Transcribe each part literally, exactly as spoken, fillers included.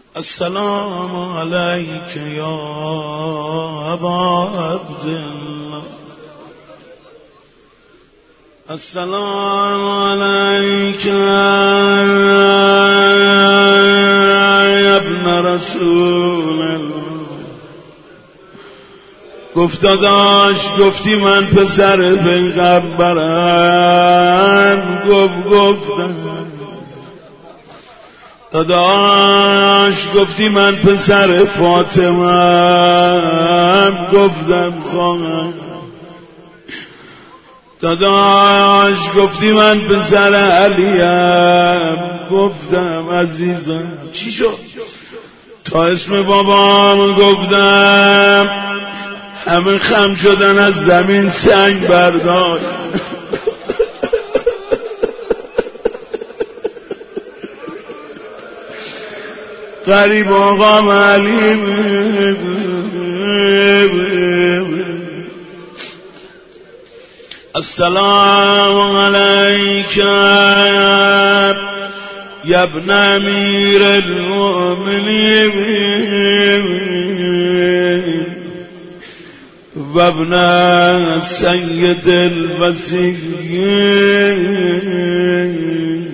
السلام علیک یا ابا عبدالله. السلام علیک یا ابن رسول الله. گفت داداش، گفتی من پسر پیغمبرم. گفت گفتم. داداش گفتی من پسر فاطمه‌ام. گفتم خواهم. داداش گفتی من پسر علیم. گفتم عزیزم. چی شد؟ تا اسم بابام گفتم همه خم شدن، از زمین سنگ برداشت. غریب آقا علیم. السلام علیک یا ابن امیر المؤمنین و ابن سید الوصیین.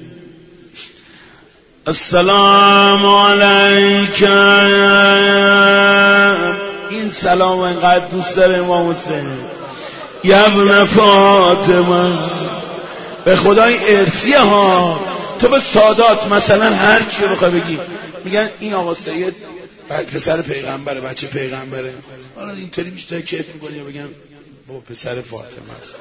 السلام علیک. این سلام اینقدر دوست داره امام حسین. یا ابن فاطمه. به خدای ارثیه ها. تو به سادات مثلا هر کی رو بخوای بگی میگن این آقا سید پسر پیغمبره، بچه پیغمبره. حالا اینطوری بیشتر کیف میکنی یا بگم بابا پسر فاطمه است.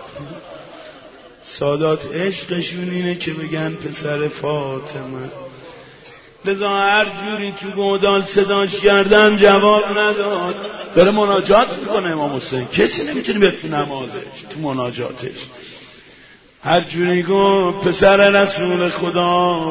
سادات عشقشون اینه که بگن پسر فاطمه. لذا هر جوری تو گودال صداش کردن جواب نداد. داره مناجات میکنه امام حسین. کسی نمیتونه بیاد تو نمازش، تو مناجاتش. هر جوری گفت پسر رسول خدا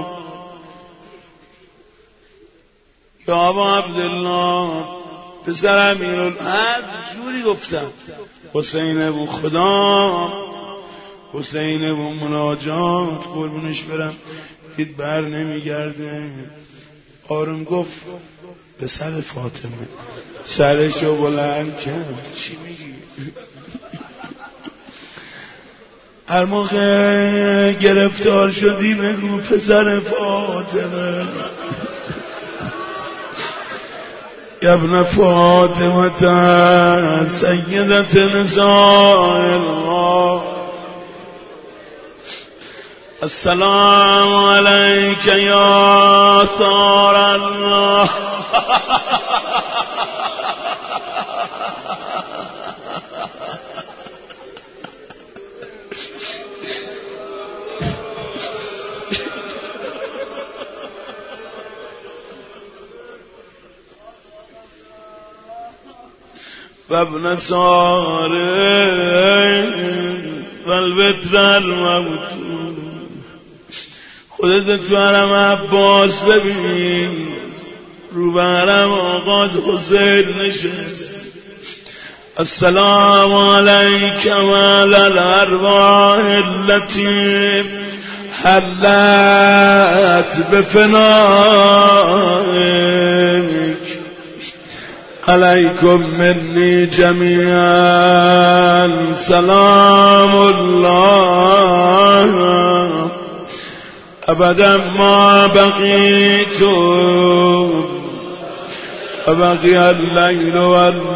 یا ابا عبدالله، پسر امیرال، هر جوری گفتم. حسین ابو خدا، حسین ابو مناجات، قربونش برم. دید بر نمیگرده. آروم گفت پسر فاطمه. سرشو بلند کرد. چی میگی؟ هر موقع گرفتار شدی بگو پسر فاطمه. یا ابن فاطمه سیدت نساء الله. السلام علیک یا ثار الله. و ابن ساره و الوتر الموتور. خودت تو حرم عباس ببین، رو به حرم آقا حسین نشست. السلام علیک و علی الارواح التي حلت بفنائک. علیکم منی جمیعا سلام الله ابدا ما بقیت و بقی اللیل و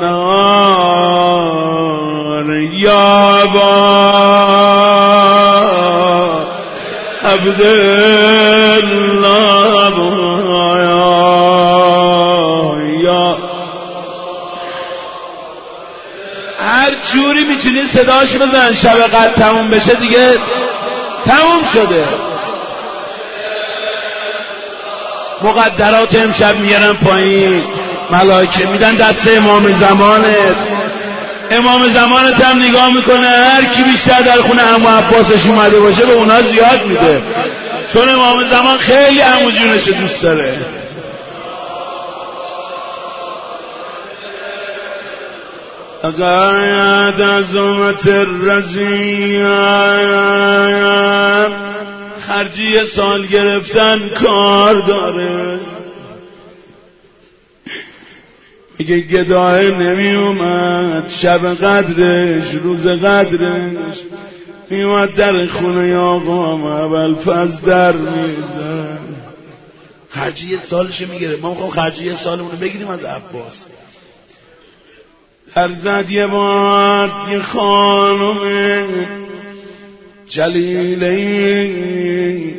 النهار. یا ابا عبدالله. هر جوری میتونی صداش بزن. شب قدر تموم بشه دیگه تموم شده. مقدرات امشب میارن پایین، ملائکه میدن دست امام زمانت. امام زمانت هم نگاه میکنه، هر کی بیشتر در خونه عمو عباسش اومده باشه به اونا زیاد میده، چون امام زمان خیلی عمو جونش دوست داره. اقاید عظمت الرزیم. خرجی سال گرفتن کار داره. میگه گداه نمی اومد شب قدرش روز قدرش میومد در خونه آقام اول فز در میزن خرجی یه سالش میگیره. ما میخوام خرجی یه سالمونو بگیریم از عباس. در زد یه بار یه خانم جلیلی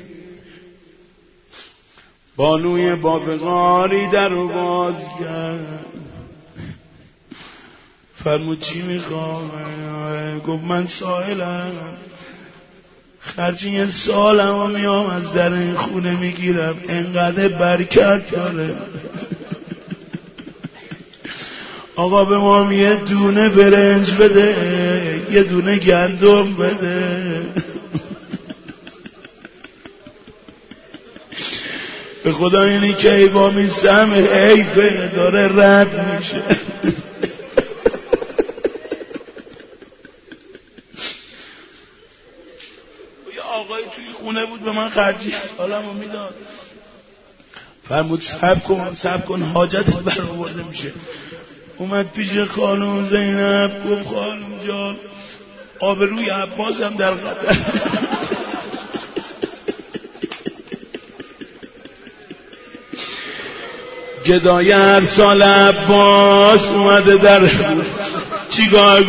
بانوی بابغاری در رو باز کرد. فرمود چی میخوام؟ گفت من سائلم، خرجی یه سالم و میام از در این خونه میگیرم، انقدر برکت داره. آقا به ما یه دونه برنج بده، یه دونه گندم بده. به خدا اینی که ای با میسم حیفه داره رد میشه. یه آقای توی خونه بود به من خرجی سالمو میداد. فرمود صبر کن صبر کن حاجتت برآورده میشه. اومد پیش خانم زینب گفت خانم جان آبروی عباس هم در خطر. گدای هر سال عباس اومده در چیکار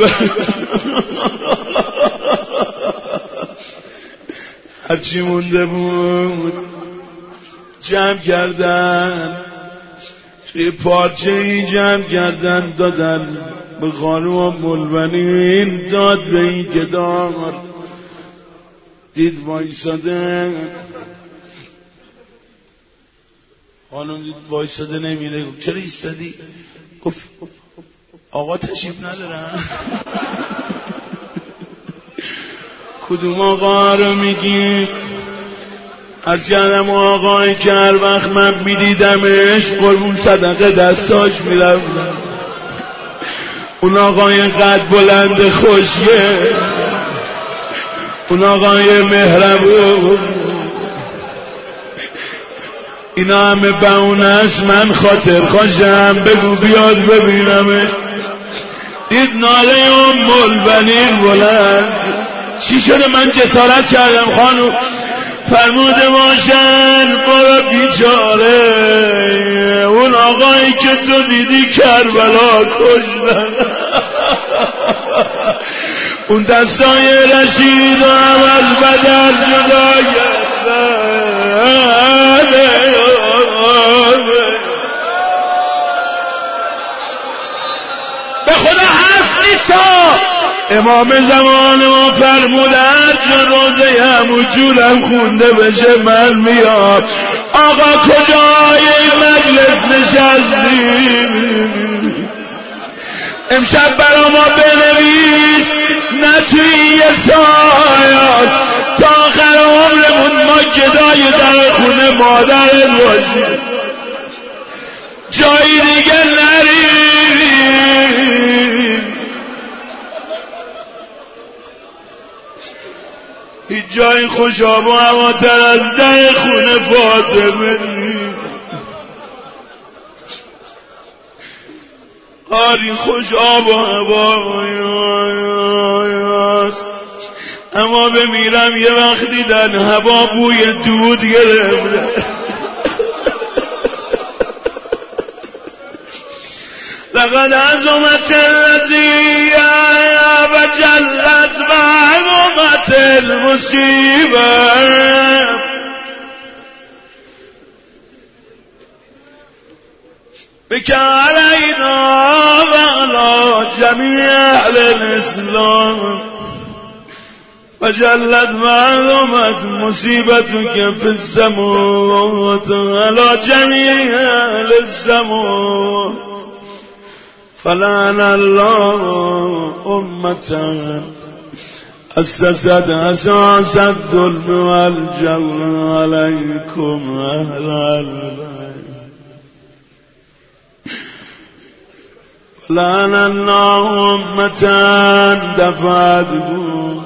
هرچی مونده بود جمع کردن، توی پارچه ای جمع کردن دادن به خانوم ملونین. داد به این گدار، دید وایساده، خانم دید وایساده نمیره. گفت چرا ایستادی؟ گفت آقا تشریف ندارن. کدوم آقا رو میگی؟ از کردم آقای که هر وقت من میدیدمش قربون صدقه دستاش میرفتم. اون آقای قد بلند خوشگه، اون آقای مهربون، اینا همه بهونه‌اش من خاطر خوشم. بگو بیاد ببینمش. دید ناله ام البنین بلند. چی شده؟ من جسارت کردم خانم. فرموده باشن برو بیچاره، اون آقایی که تو دیدی کربلا کشتن. اون دستای رشید و هم از بدر جدا گردن. به خدا حرف نیستا. امام زمان ما فرمود هر جا روزه همو جولم خونده بشه من میاد. آقا کجای مجلس نشستیم؟ امشب برا ما بنویس نه توی یه سایات تا آخر عمرمون ما گدای در خونه مادرت باشیم، جایی دیگه نریم. هیچ جای خوش آب و هواتر از در خونه فاطمه نیست. آری خوش آب و هواست، اما بمیرم یه وقت دیدن هوا بوی دود گرفته. لقد عظمت الرزیه و جلت و عظمت المصیبه بك علينا وعلى جميع أهل الإسلام وجلت وعظمت مصيبتك في السماوات على جميع أهل السماوات فلعن الله أمة أسست أساس الظلم والجور عليكم أهل البيت لعن الله أمة دفعتكم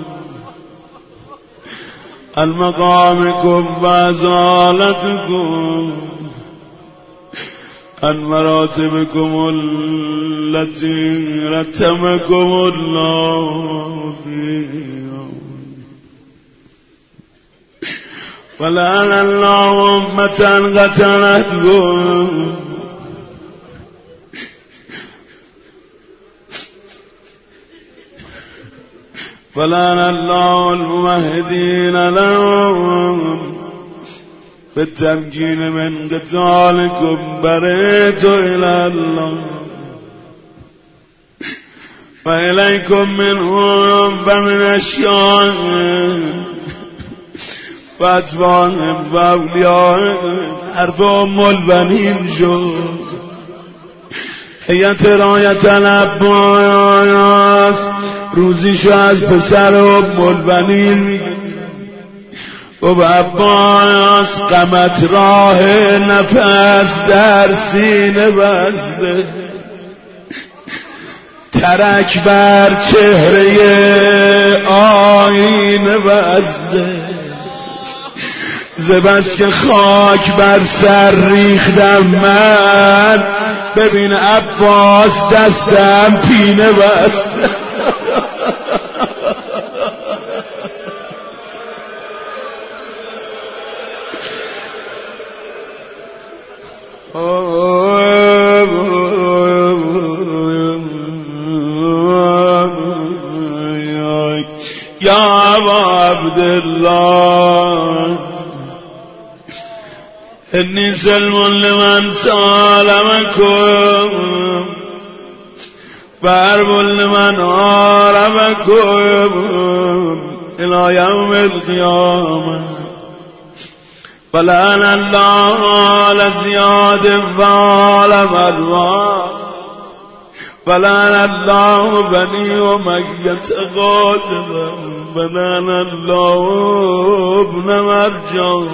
عن مقامكم وأزالتكم عن مراتبكم التي رتبكم الله فيها ولعن الله أمة قتلتكم ولعن الله الممهدين لهم بالتمكين من قتالكم برئت إلى الله وإليكم منهم فمن أشيائهم وأتباعهم وأوليائهم حرف أم البنين شد هیت رایت العباس روزیشو از پسر ام البنین میگه و عباس قمت راه نفس در سینه بسته ترک بر چهره آینه بسته زبست که خاک بر سر ریختم من ببین عباس دستم پینه بسته یا ابا عبدالله انی سلم لمن سالمکم و حرب لمن حاربکم الی یوم القیامه ولعن الله آل زیاد و آل مروان ولعن الله بني أمية قاتلا ولعن الله ابن مرجان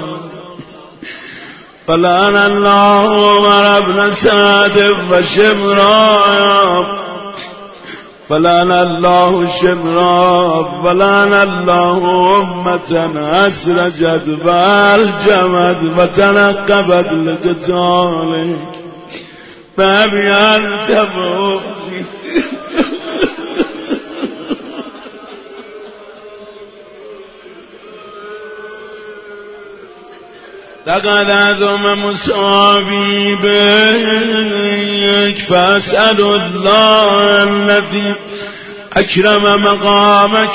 ولعن الله عمر بن سعد وشمران ولعن الله شمران ولعن الله أمة أسرجت والجمد وتنقبت لقتالك فأبي أنت مؤمن لقد أذم مصابي بك فأسأل الله الذي أكرم مقامك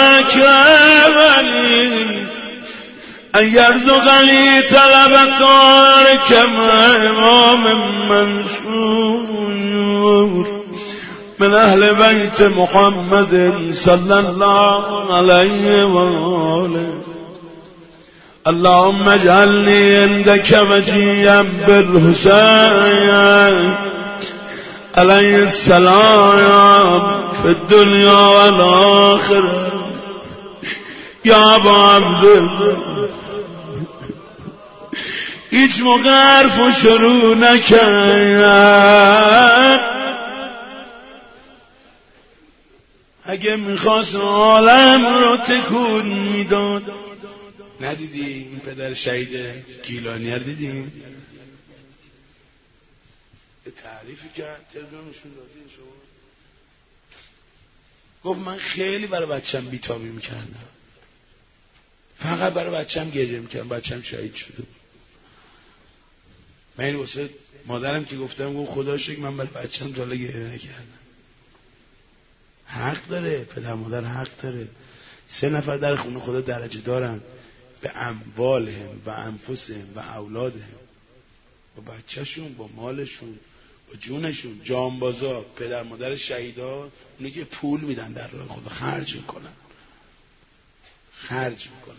وأكرمني أن يرزقني طلب طارك مع إمام منصور من أهل بيت محمد صلى الله عليه وآله اللهم اجعلني عندك وجيا بالحسين عليه السلام في الدنيا والآخرة يا أبا عبد الله هیچ موقع حرفو شروع نکرد اگه میخواست عالم رو تکون میداد. ندیدی این پدر شهید گیلانی رو دیدیم تعریفی کرد تلویزیونشون دادی شما گفت من خیلی برای بچم بیتابی میکردم فقط برای بچم گریه میکردم بچم شهید شده من این واسه مادرم که گفتم گفت خدا شکر من برای بچم تا حالا گریه نکردم. حق داره پدر مادر حق داره. سه نفر در خونه خدا درجه دارن به اموالهم و انفسهم و اولادهم با بچهشون با مالشون با جونشون جانبازا پدر مادر شهیدا اونی که پول میدن در راه خدا خرج میکنن خرج میکنن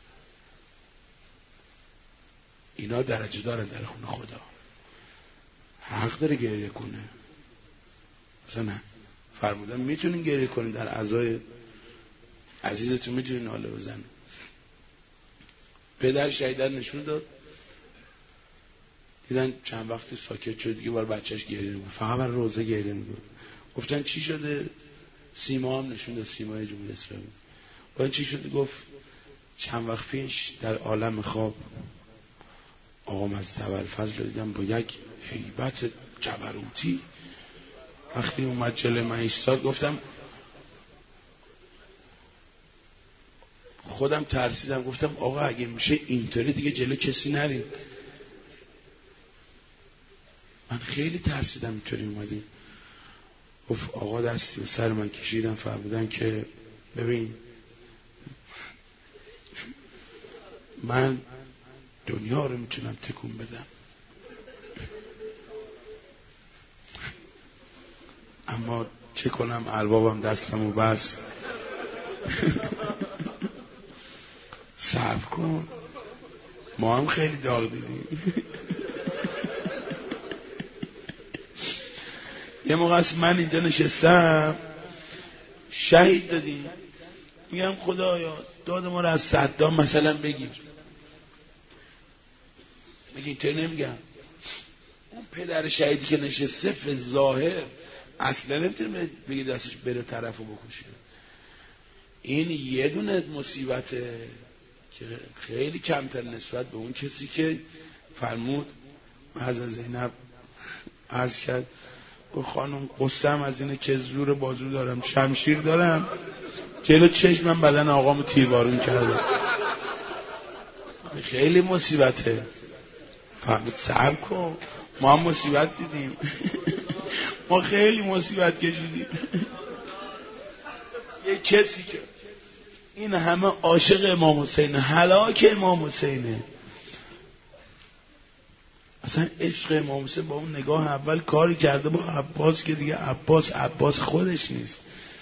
اینا درجه دارن در خونه خدا. حق داره گریه کنه مثلا نه فرمودن میتونین گریه کنین در عزای عزیزتون میتونین ناله بزنین. پدر شهیدن نشون داد دیدن چند وقتی ساکت شد دیگه بار بچهش گریه نمی‌کنه فقط بر روزه گریه می‌کنه. گفتن چی شده؟ سیما هم نشون داد سیمای جمهوری اسلامی. گفتن چی شده؟ گفت چند وقت پیش در عالم خواب آقا مظهر ابوالفضل رو دیدم با یک هیبت جبروتی وقتی اومد جلوی من ایستاد گفتم خودم ترسیدم گفتم آقا اگه میشه اینطوری دیگه جلو کسی نریم. من خیلی ترسیدم اینطوری اومدیم. گفت آقا دستی و سر من کشیدم فرمودن که ببین من دنیا رو میتونم تکون بدم اما چه کنم اربابم دستمو بس. صبر کن ما هم خیلی داغ دیدیم. یه موقع است من اینجا نشستم شهید دادیم میگم خدایا داد ما رو از صدام مثلا بگیر. میگه اینطور نمیگم اون پدر شهیدی که نشسته به ظاهر اصلا نمیتونه بگی دستش بره طرفو بکشه. این یه دونه مصیبته که خیلی کمتر نسبت به اون کسی که فرمود حضرت زینب عرض کرد گفت خانم قصم از اینه که زور بازو دارم شمشیر دارم جلو چشمم بدن آقامو تیربارون کرده. خیلی مصیبته. فرمود صبر کن ما هم مصیبت دیدیم. ما خیلی مصیبت کشیدیم. یه کسی که این همه عاشق امام حسین هلاک امام حسینه اصلا عشق امام حسین با اون نگاه اول کاری کرده با عباس که دیگه عباس عباس خودش نیست.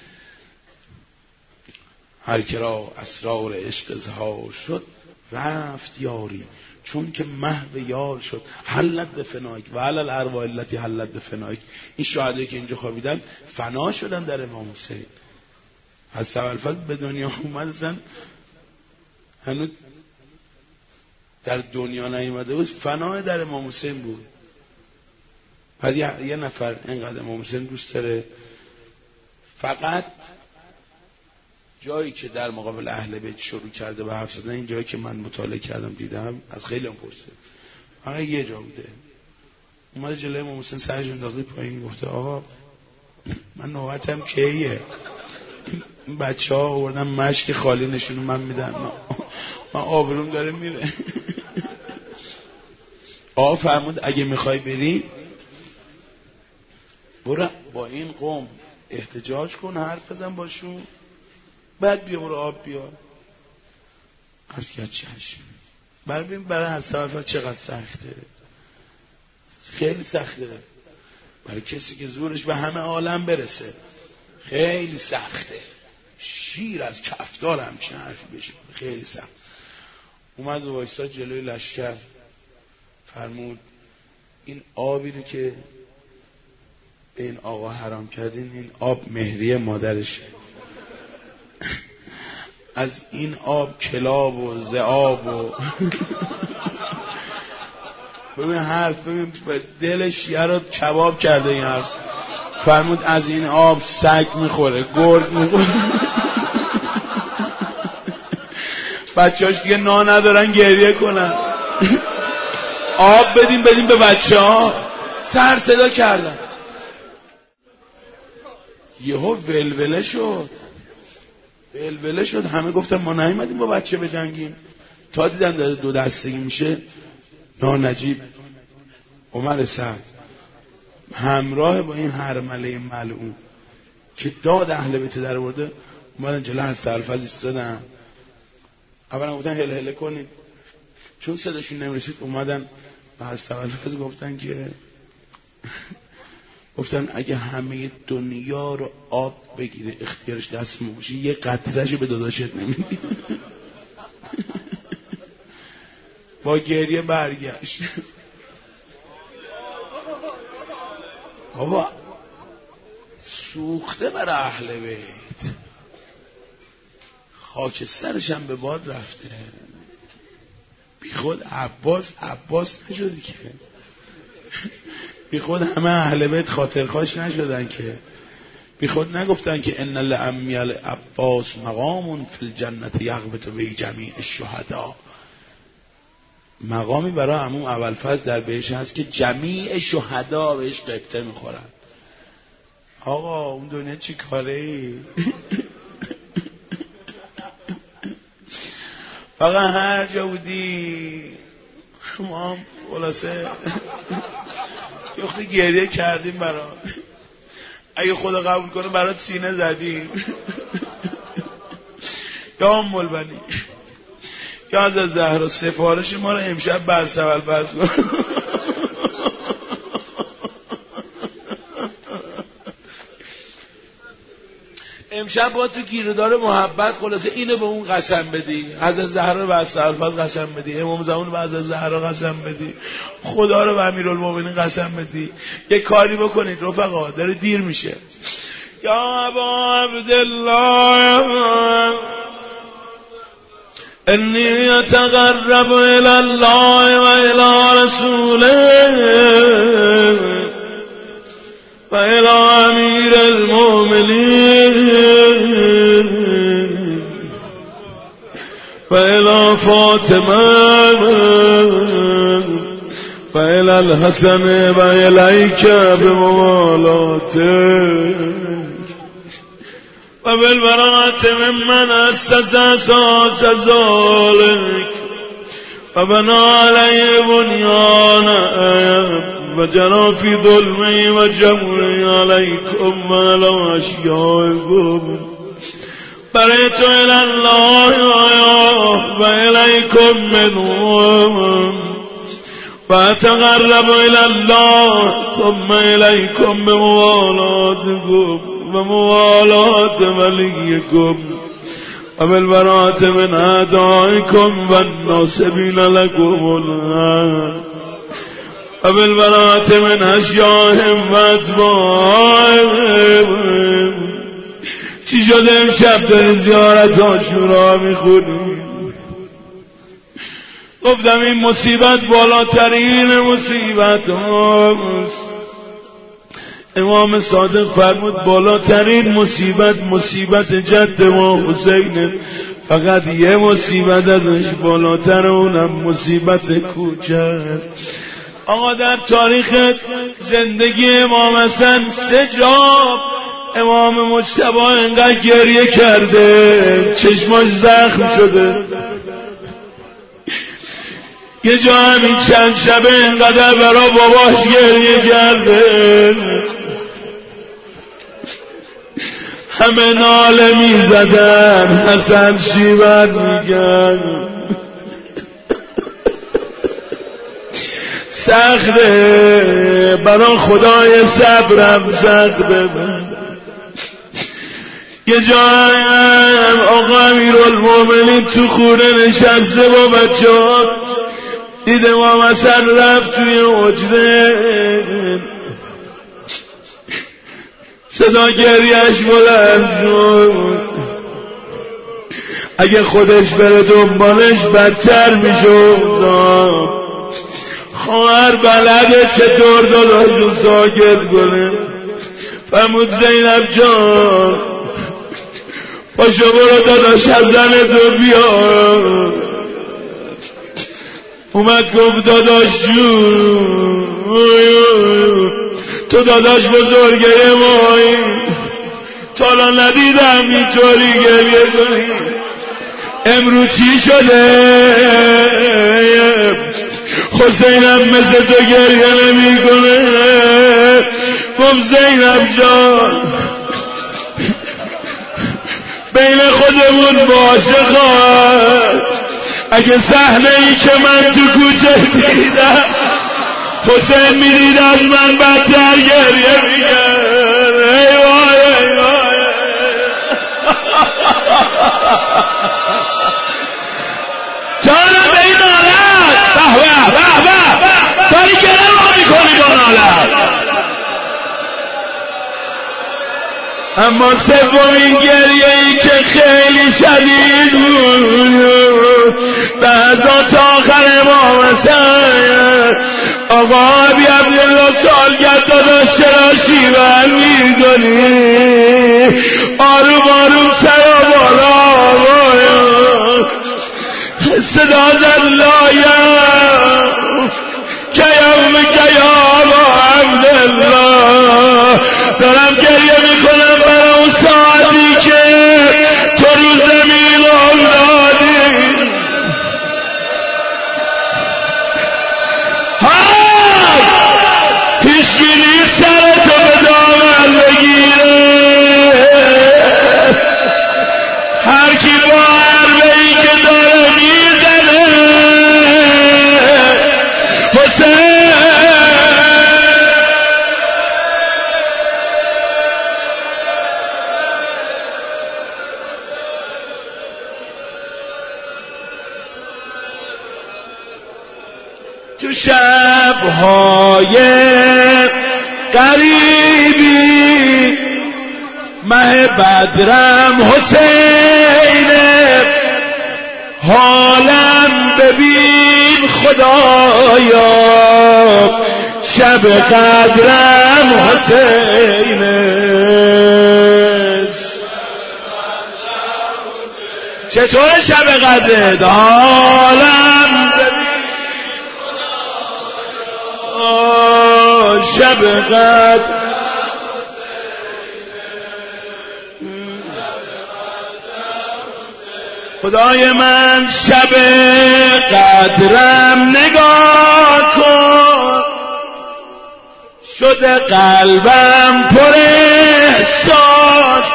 هر که را اسرار عشق اظهار شد رفت یاری چون که محو یار شد حلت به فنایک و علل ارواح التی حلت به فنایک. این شهدایی که اینجا خوابیدن فنا شدن در امام حسین. حضرت ابوالفضل به دنیا اومد اصلا هنوز در دنیا نیامده بود فنا در امام حسین بود. بعد یه, یه نفر اینقدر امام حسین دوست داره فقط جایی که در مقابل اهل بیت شروع کرده به حرف زدن این جایی که من مطالعه کردم دیدم از خیلی هم پرسه فقط یه جا بوده اومده جلوی امام حسین سرش انداخته پایین گفته آقا من نوبتم کیه این بچه ها آوردن مشک خالی نشونو من میدن من آبروم داره میره. آقا فرمود اگه میخوای بری برو با این قوم احتجاج کن حرف بزن باشون بعد بیا برو آب بیار. عرض کرد چشم. برای ببین برای حضرت ابوالفضل چقدر سخته. خیلی سخته برای کسی که زورش به همه عالم برسه خیلی سخته. شیر از کفتار همچین حرفی بشه خیلی سخت. اومد و وایساد جلوی لشکر فرمود این آبی رو که به این آقا حرام کردین این آب مهریه مادرشه. از این آب کلاب و ذئاب و ببین حرف ببین دلش یه رو کباب کرده این حرف. فرمود از این آب سگ میخوره گرگ میخوره. بچه هاش دیگه نا ندارن گریه کنن آب بدیم بدیم به بچه ها. سر صدا کردن یهو ولوله شد ولوله شد. همه گفتن ما نیومدیم با بچه بجنگیم. تا دیدن داره دو دستگی میشه نانجیب عمر سعد همراه با این هرمله ملعون که داد اهل بیت در برده اومدن جلو حضرت ابوالفضل ایستادن. اولا گفتن هل هله کنید چون صداشون نمیرسید اومدن به حضرت ابوالفضل گفتن که گفتن اگه همه دنیا رو آب بگیره اختیارش دست ما باشه یه قطره‌شو به داداشت نمیدی. با گریه برگشت. بابا سوخته بر اهل بیت خاکسترش هم به باد رفته. بی خود عباس عباس نشدی که بی خود همه اهل بیت خاطرخواش نشدن که بی خود نگفتن که ان لعمی العباس مقام فی الجنة یغبط به جمیع الشهدا. مقامی برای عموم ابوالفضل در بهش هست که جمیع شهدا بهش قبطه میخورن. آقا اون دنیا چی کاره ای؟ فقط هر جا بودی ما هم خلاصه یختی گریه کردیم برات، اگه خدا قبول کنه برات سینه زدیم یا ام البنی یا از زهرا سفارش ما رو امشب بس اول بس کن. امشب با تو گیردار محبت خلاصه اینو به اون قسم بدی، از زهرا رو به استغفار قسم بدی، امام زمان رو به از زهرا قسم بدی، خدا رو به امیرالمومنین قسم بدی. یه کاری بکنید رفقا، داره دیر میشه. یا ابا عبدالله انی اتقرب الی الله و الی رسوله و الی امیر المؤمنین و الی فاطمه و الی الحسن و الیک بموالاتک و بالبراءة ممن اسس اساس ذلك و بنا علیه بنیانه و جرا فی ظلمه و جمعه علیکم و علی اشیائکم بریت الی الله و الیکم منهم و اتقرب الی الله ثم الیکم بموالاتکم و موالات ولیکم و بالبراءة من اعدائکم و الناصبین لکم الحق و بالبراءة من اشیائهم و اتباعهم. چی شده امشب داری زیارت عاشورا میخونی؟ گفتم این مصیبت بالاترین مصیبت هاست. امام صادق فرمود بالاترین مصیبت مصیبت جد ما حسین، فقط یه مصیبت ازش بالاتر، اونم مصیبت کوچه. آقا در تاریخ زندگی امام حسن سه جا امام مجتبی انقدر گریه کرده چشماش زخم شده. یه جا همین چند شبه انقدر برا باباش گریه کرده، همه ناله می زدن، حسن شیون میگن سخته، برا خدای صبرم سخته. یه جای هم آقا امیرالمومنین تو خونه نشسته با بچه ها، دید امام حسن رفت توی حجره، صدا گریهش بلند شد. اگه خودش بره دنبالش بدتر میشد. خواهر بلده چطور داداشو ساکت کنه. فرمود زینب جان پاشو برو داداش حسن تو بیار. اومد گفت داداش جون تو داداش بزرگه مایی، تا الان ندیدم اینطوری گریه کنی. امروز چی شده؟ حسینم مثل تو گریه نمی کنه. گفت زینب جان بین خودمون باشه خواهد، اگه صحنه ای که من تو کوچه دیدم حسین میدید از من بدتر گریه میگن. ای وای ای وای جانم به این نالت به به به به داری گره را میکنی با نالت. اما سومین گریه ای که خیلی شدید بود لحظات آخر امام حسن. آقا ابی عبدالله سالگرد داداش چرا شیون میکنی؟ آروم آروم سرا بالا صدا زد لایم کی نیست سرتو به دامن بگیره، هر کی با حربه ای که داره میزنه حسین. تو شب‌های قریبی مه بدرم حسینه، حالم ببین خدایا شب قدرم حسینه. چطور شب قدرت؟ حالم ببین شب قدر خدای من شب قدرم نگاه کن، شده قلبم پر احساس،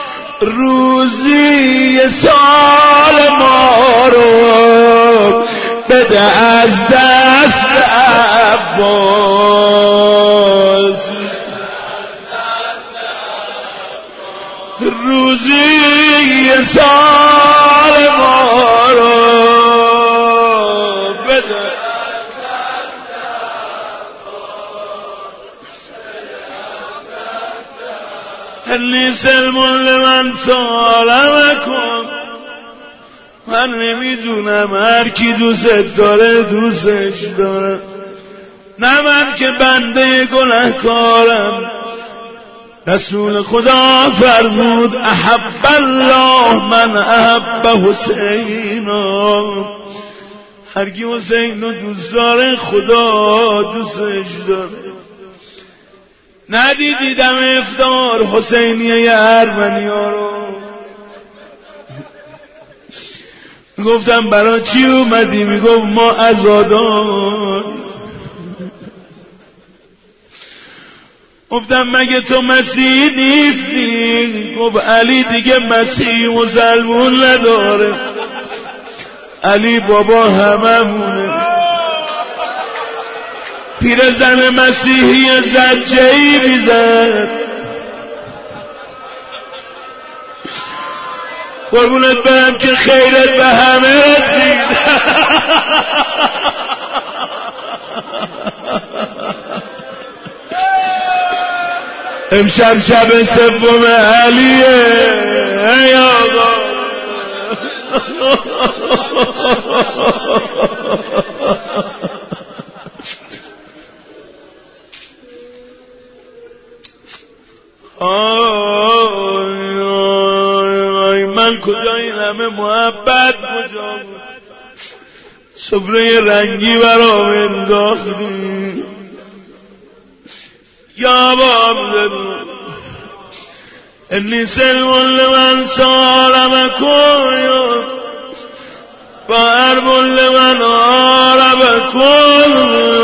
روزی سال ما رو بده از دست عباس، روزی سال ما رو بده هلی سلمون لمن سالم کن. من نمیدونم هر کی دوست داره دوستش داره، نه من که بنده گناهکارم. رسول خدا فرمود احب الله من احب حسینا، هر کی حسین رو دوست داره خدا دوستش داره. ندیدیدم افطار حسینیه ارمنی ها رو، گفتم برای چی اومدی؟ میگفت ما عزادار. گفتم مگه تو مسیح نیستی؟ گفت علی دیگه مسیح مسلمون نداره، علی بابا هممونه. پیرزن مسیحی زجه‌ای میزد، قربونت برم که خیرت به همه رسید. امشب شب سوم علیه ای آقا. آی آی من کجا این همه محبت کجا بود؟ سفره رنگی برام انداختی یا باب دلو انی سلمون لمن سالم کن با اربون لمن آرب کن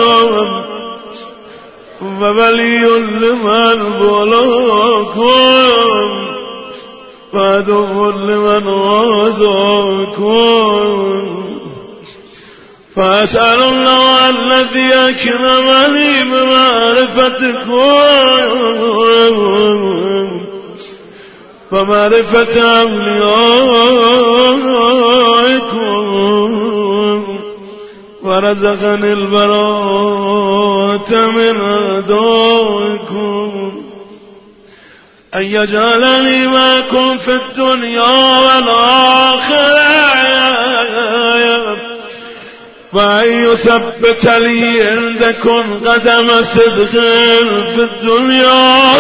و ولی لمن بالا کن و عدو لمن آزا کن. فأسأل الله الذي أكرمني بمعرفتكم ومعرفة أوليائكم ورزقني البراءة من أعدائكم أن يجعلني معكم في الدنيا والآخرة وأن يثبت لي عندكم قدم صدق في الدنيا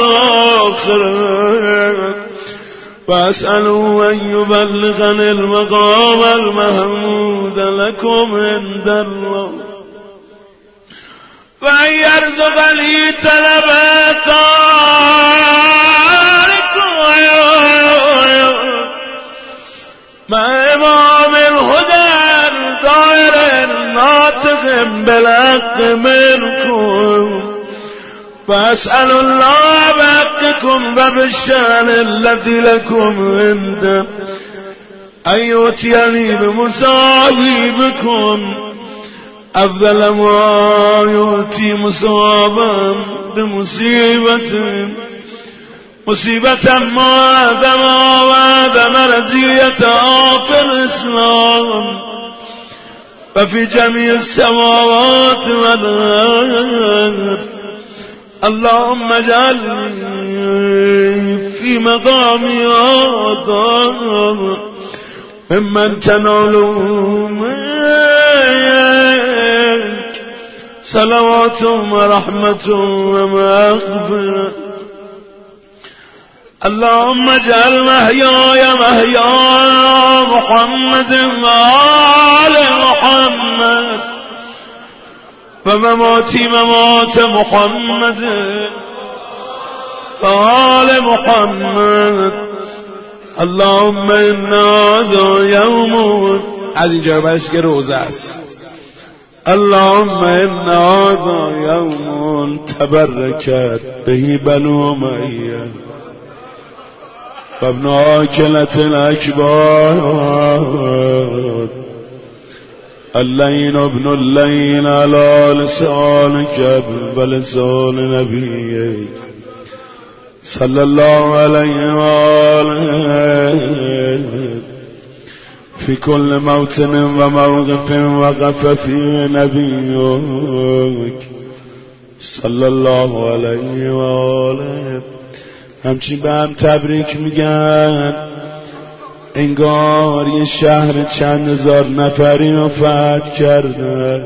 والآخرة وأسأله أن يبلغني المقام المحمود لكم عند الله وأن يرزق لي طلباتكم مع إمام الهدى دائر ناطق بالحق منكم وأسأل الله بحقكم وبالشأن الذي لكم عنده أن يؤتيني بمصابيبكم أفضل ما يؤتي مصابا بمصيبة مصيبة ما آدم وآدم رزية في الإسلام وفي جميع السماوات والأرض. اللهم اجعلني في مقامي هذا ممن تنال منك صلوات ورحمة ومغفرة. اللهم اجعل محياي محيا محمد وآل محمد ومماتي ممات محمد وآل محمد. اللهم إنا هذا يوم از اینجا بس که روزه است. اللهم إنا هذا يوم تبركت به بنو أمية وابن آكلة الأكباد اللين ابن اللين على لسانك ولسان نبيك صلى الله عليه وآله في كل موطن وموقف وقف فيه نبيك صلى الله عليه وآله. همچین به هم تبریک میگن انگار یه شهر چند هزار نفری رو فتح کردن.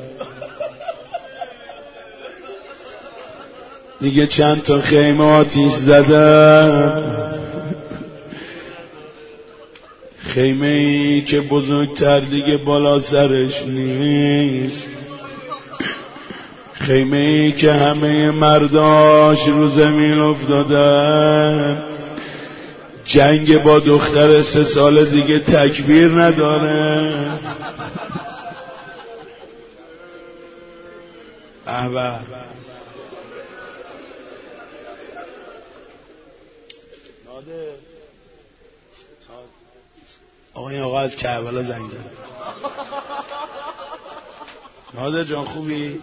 دیگه چند تا خیمه آتیش زدن، خیمه ای که بزرگتر دیگه بالا سرش نیست، خیمه ای که همه مرداش رو زمین افتادن. جنگ با دختر سه سال دیگه تکبیر نداره. احبه آقا این آقا از کربلا زنگ زد. نادر جان خوبی؟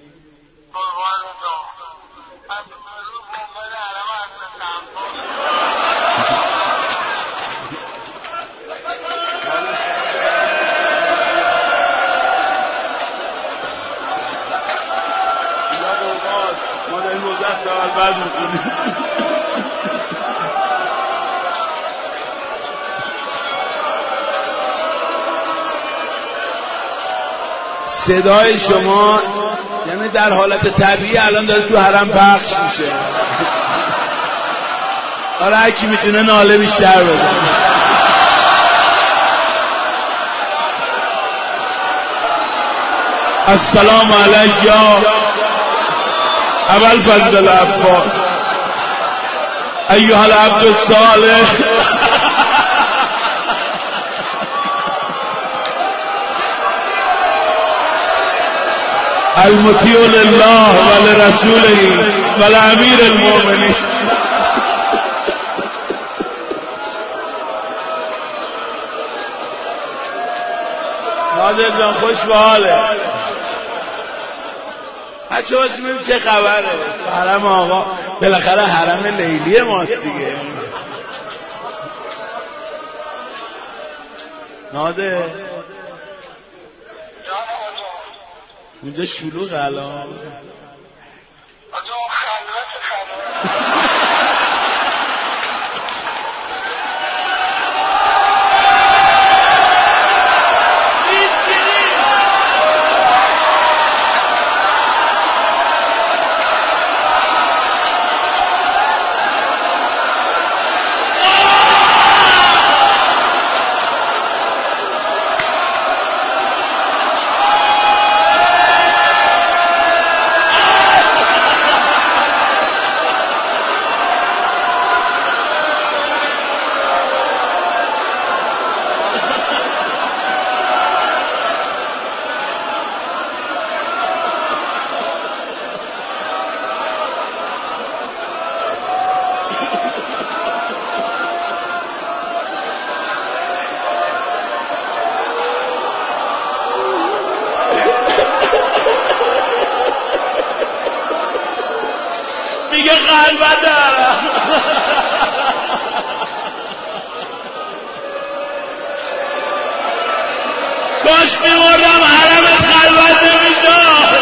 ما داریم روزت دار بعد میکنیم. صدای شما یعنی در حالت طبیعی الان داره تو حرم پخش میشه. آره هر کی میتونه ناله بیشتر بزنه. السلام علیک یا ابوالفضل العباس ایها العبد الصالح المطیع لله ولرسوله ولامیر المؤمنین. نادر جان خوش به حاله. بچه هاش میبینیم چه خبره. حرم آقا بالاخره حرم لیلی ماست دیگه. نادر اونجا شلوغ الان. میگه خلوت دارم. کاش میمردم حرمت خلوت نمیشد.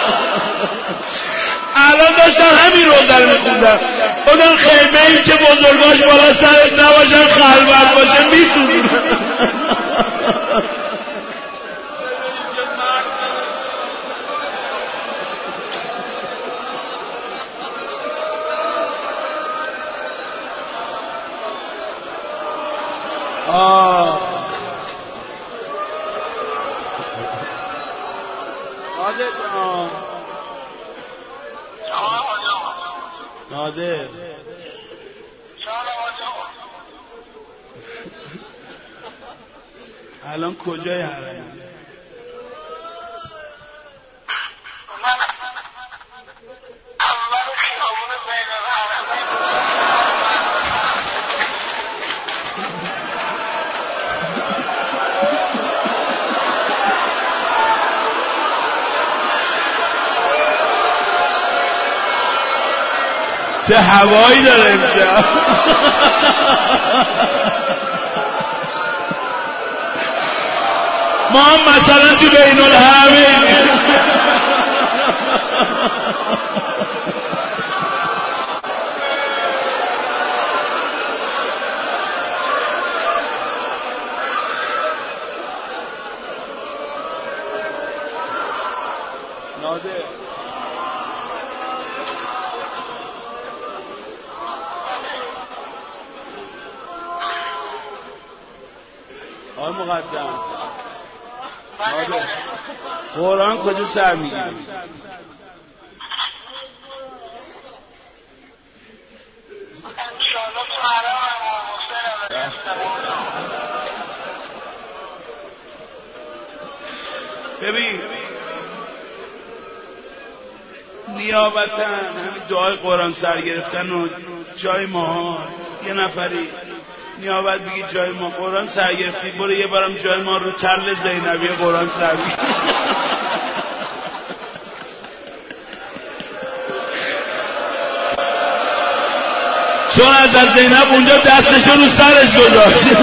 الان داشتم همین روزه میخوندم، اون خیمه ای که بزرگاش بالا سرت نباشن خلوت باشه میسوزونم. آه نادر الان کجای حرم؟ چه هوایی داره امشب. ما هم مثلا تو بین الحرمین. نادر آقای مقدم قرآن کجا سر میگیری؟ ببین نیابتاً همین دعای قرآن سر گرفتن و جای ما یه نفری نیابت بگی جای ما قرآن سر گرفتی، برو یه بارم جای ما رو تل زینبی قرآن سر بگیر. چون از زینب اونجا دستشو رو سرش گذاشت.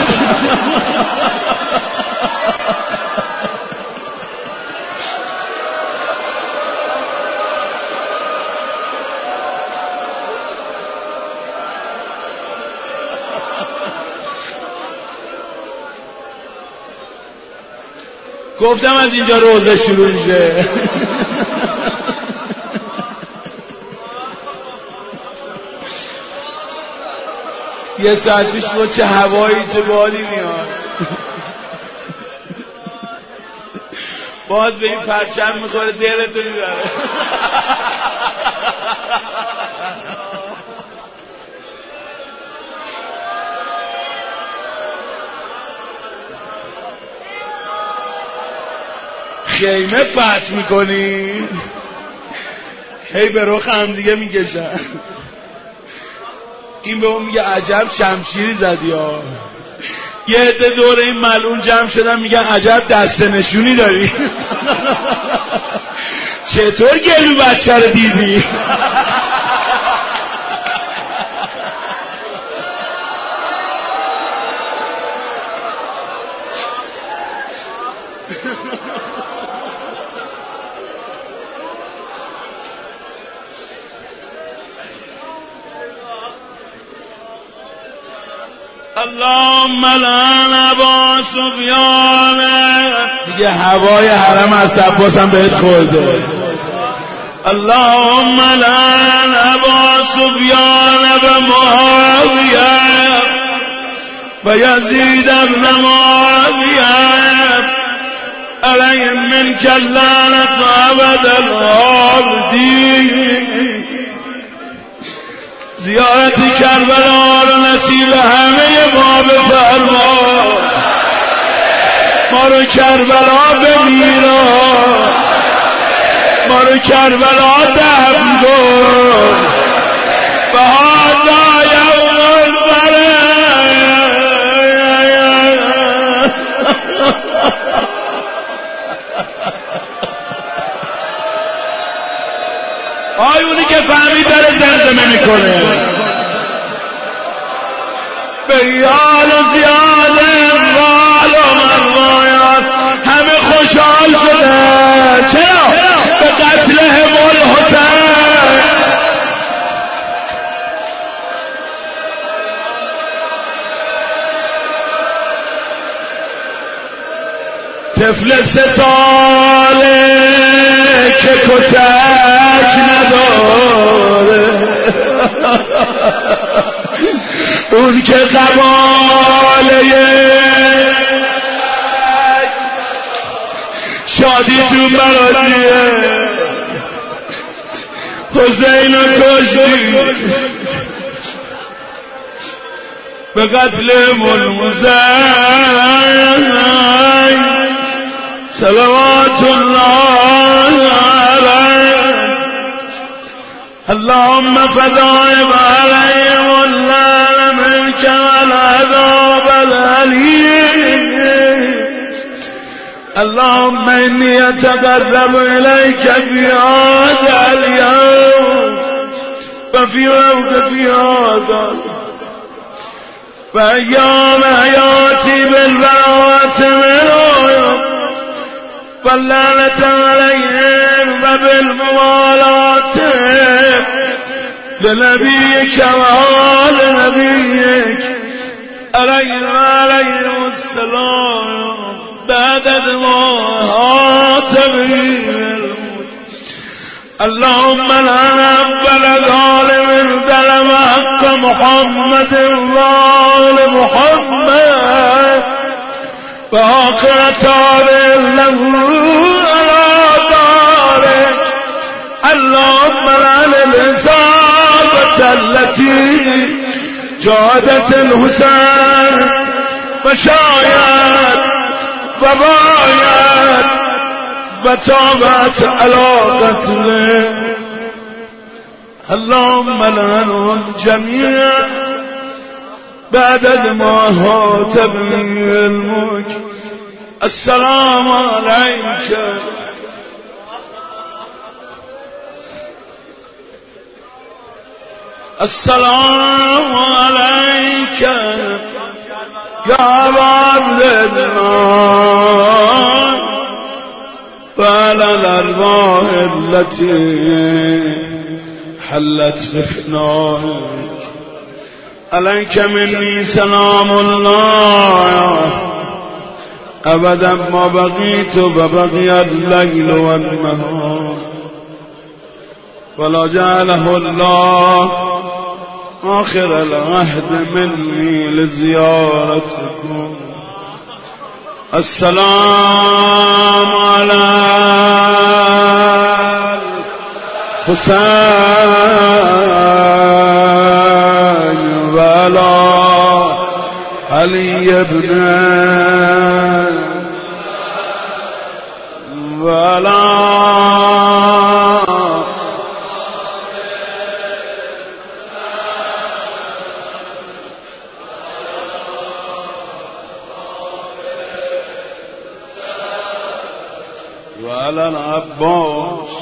گفتم از اینجا روزه شروع میشه. یه ساعت پیش با چه هوایی چه بادی میاد. باز به این پرچم میخوره دیرتو میبره. خیمه فتح میکنی هی به رخ هم دیگه میکشن. این به اون میگه عجب شمشیری زدی ها. یه عده دور این ملعون جمع شدن میگن عجب دست نشونی داری. چطور گلو بچه رو دیدی؟ اللهم لعن ابا سفیان. دیگه هوای حرم از عباس هم بهت خورده. اللهم لعن ابا سفیان و معاویه و یزید بن معاویه علیهم منک اللعنة ابد الآبدین. زیارت کربلا رو نصیب همه ما بفرما. ما رو کربلا بمیرا، ما رو کربلا دفن کن. و هذا یوم الفرح. آیونی که فهمی داره زمزمه میکنه به یال و زیاده وال و مروایات همه خوشحال شده. چرا؟ به قتل الحسین. طفل سه ساله که کتک نداره اون که قباله شادی تو مرادیه حسین و کشتی به قتل الحسین صلوات الله علیه. اللهم فدائب علیهم اللعن منك والعذاب الأليم. اللهم إني أتقرب إليك في هذا اليوم وفي وقت في هذا فأيام حياتي بالبراءة منهم واللعنة عليهم وبالموالاة لنبيك وآل نبيك عليهم وعليهم السلام بعدد ما هاتبين. اللهم لعن أول ظالم ظلم حق محمد وآل محمد وآخر تابع له على داره. اللهم لعن الإصابة التي جادت الحسين وشايت وبايت وتابت على قتله. اللهم لعنهم جميعا بعدد ما هاتب الملك. السلام عليك السلام عليك يا عبد الله وعلى الأرواح التي حلت بفنائك. عليك مني سلام الله أبدا ما بقيت وبقي الليل والنهار ولا جعله الله آخر العهد مني لزيارتكم. السلام على الحسين وعلى علي بن وعلى وعلى العباس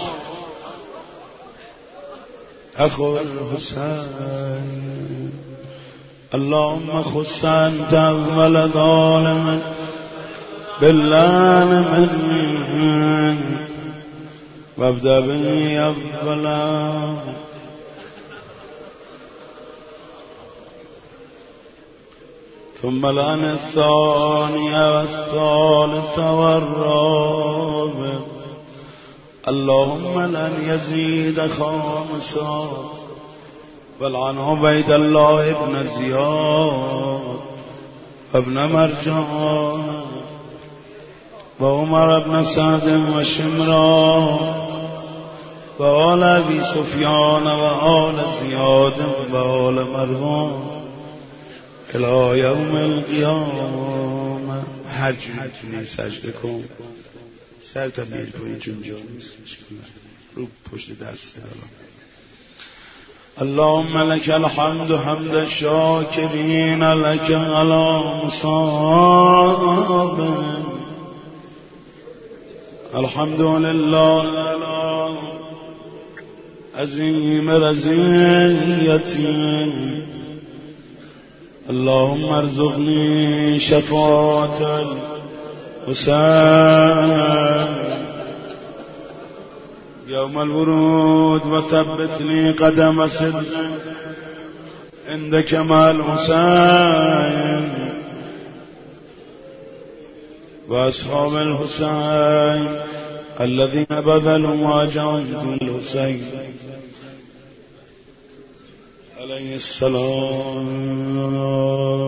أخو الحسين. اللهم خص أنت أول ظالم باللعن مني وابدأ به أولا ثم لعن الثاني والثالث والرابع. اللهم لن يزيد خامسا ولعن عبيد الله ابن زياد وابن مرجان وعمر بن سعد وشمران وآل أبي سفيان وآل زياد وآل مروان الى یوم القیامه. هر جوری تونی سجده کن سر تا بیل پایین چون جا نیست رو پشت دست دارم. اللهم لك الحمد حمد الشاكرين لك على مصاب. الحمد لله عظیم رضیتی اللهم ارزقنی شفاعت الحسین یوم الورود و ثبتنی قدم صدق عندك مع الحسين وأصحاب الحسين الذين بذلوا ما جاهدوا الحسين عليه السلام.